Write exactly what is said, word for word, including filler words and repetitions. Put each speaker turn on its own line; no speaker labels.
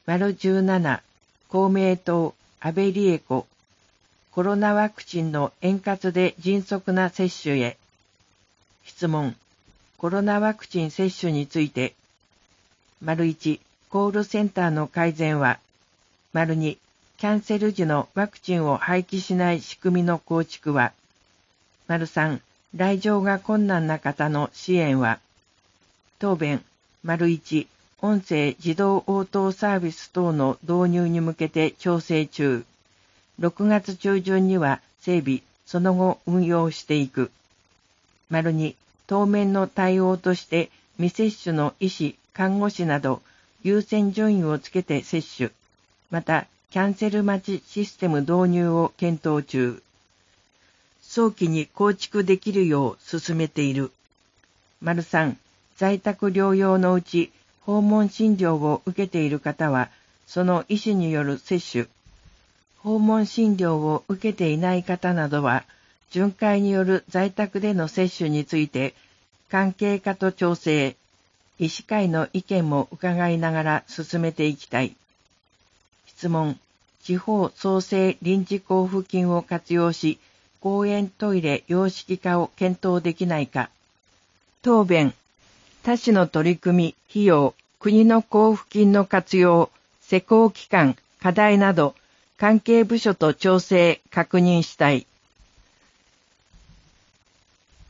丸じゅうなな、公明党、安倍理恵子、コロナワクチンの円滑で迅速な接種へ。質問、コロナワクチン接種について、丸いち、コールセンターの改善は、丸に、キャンセル時のワクチンを廃棄しない仕組みの構築は、丸さん、来場が困難な方の支援は、答弁、丸いち、音声自動応答サービス等の導入に向けて調整中。ろくがつ中旬には整備、その後運用していく。丸に、当面の対応として未接種の医師、看護師など優先順位をつけて接種。また、キャンセル待ちシステム導入を検討中。早期に構築できるよう進めている。丸さん、在宅療養のうち訪問診療を受けている方は、その医師による接種。訪問診療を受けていない方などは、巡回による在宅での接種について、関係課と調整、医師会の意見も伺いながら進めていきたい。質問、地方創生臨時交付金を活用し、公園トイレ洋式化を検討できないか。答弁、他市の取り組み、費用、国の交付金の活用、施行期間、課題など、関係部署と調整、確認したい。